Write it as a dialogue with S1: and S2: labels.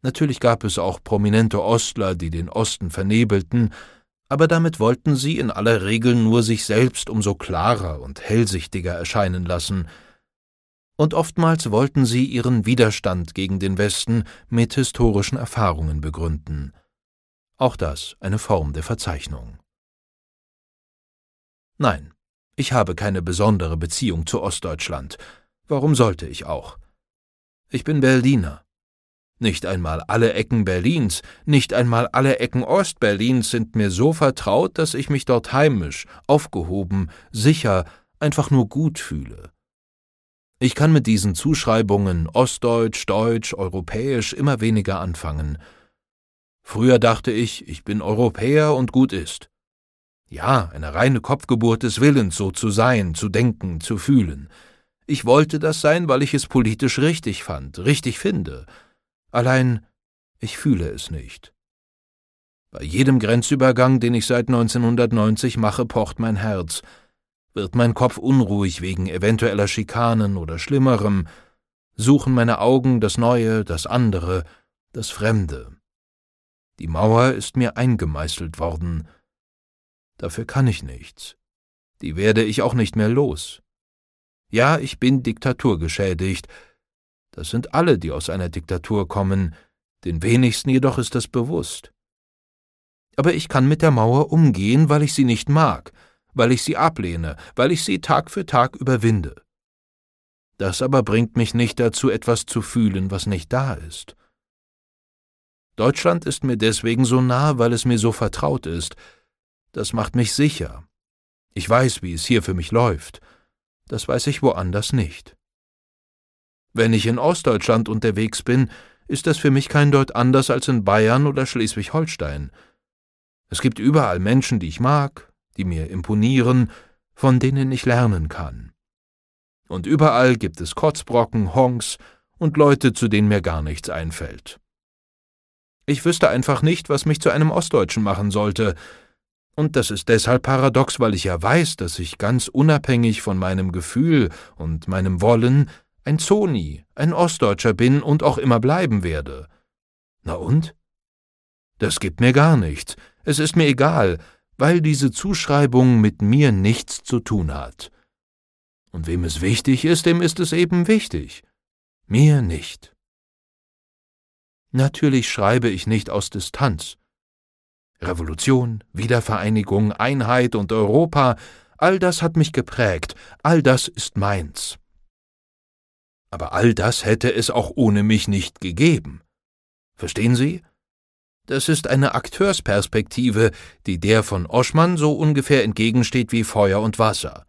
S1: Natürlich gab es auch prominente Ostler, die den Osten vernebelten, aber damit wollten sie in aller Regel nur sich selbst umso klarer und hellsichtiger erscheinen lassen, und oftmals wollten sie ihren Widerstand gegen den Westen mit historischen Erfahrungen begründen. Auch das eine Form der Verzeichnung. Nein, ich habe keine besondere Beziehung zu Ostdeutschland. Warum sollte ich auch? Ich bin Berliner. Nicht einmal alle Ecken Berlins, nicht einmal alle Ecken Ostberlins sind mir so vertraut, dass ich mich dort heimisch, aufgehoben, sicher, einfach nur gut fühle. Ich kann mit diesen Zuschreibungen ostdeutsch, deutsch, europäisch immer weniger anfangen. Früher dachte ich bin Europäer und gut ist. Ja, eine reine Kopfgeburt des Willens, so zu sein, zu denken, zu fühlen. Ich wollte das sein, weil ich es politisch richtig fand, richtig finde. Allein, ich fühle es nicht. Bei jedem Grenzübergang, den ich seit 1990 mache, pocht mein Herz. Wird mein Kopf unruhig wegen eventueller Schikanen oder Schlimmerem, suchen meine Augen das Neue, das andere, das Fremde. Die Mauer ist mir eingemeißelt worden. Dafür kann ich nichts. Die werde ich auch nicht mehr los. Ja, ich bin diktaturgeschädigt. Das sind alle, die aus einer Diktatur kommen, den wenigsten jedoch ist das bewusst. Aber ich kann mit der Mauer umgehen, weil ich sie nicht mag, weil ich sie ablehne, weil ich sie Tag für Tag überwinde. Das aber bringt mich nicht dazu, etwas zu fühlen, was nicht da ist. Deutschland ist mir deswegen so nah, weil es mir so vertraut ist. Das macht mich sicher. Ich weiß, wie es hier für mich läuft. Das weiß ich woanders nicht. Wenn ich in Ostdeutschland unterwegs bin, ist das für mich kein Deut anders als in Bayern oder Schleswig-Holstein. Es gibt überall Menschen, die ich mag, die mir imponieren, von denen ich lernen kann. Und überall gibt es Kotzbrocken, Honks und Leute, zu denen mir gar nichts einfällt. Ich wüsste einfach nicht, was mich zu einem Ostdeutschen machen sollte, und das ist deshalb paradox, weil ich ja weiß, dass ich ganz unabhängig von meinem Gefühl und meinem Wollen ein Zoni, ein Ostdeutscher bin und auch immer bleiben werde. Na und? Das gibt mir gar nichts. Es ist mir egal, weil diese Zuschreibung mit mir nichts zu tun hat. Und wem es wichtig ist, dem ist es eben wichtig. Mir nicht. Natürlich schreibe ich nicht aus Distanz. Revolution, Wiedervereinigung, Einheit und Europa, all das hat mich geprägt, all das ist meins. Aber all das hätte es auch ohne mich nicht gegeben. Verstehen Sie? Das ist eine Akteursperspektive, die der von Oschmann so ungefähr entgegensteht wie Feuer und Wasser.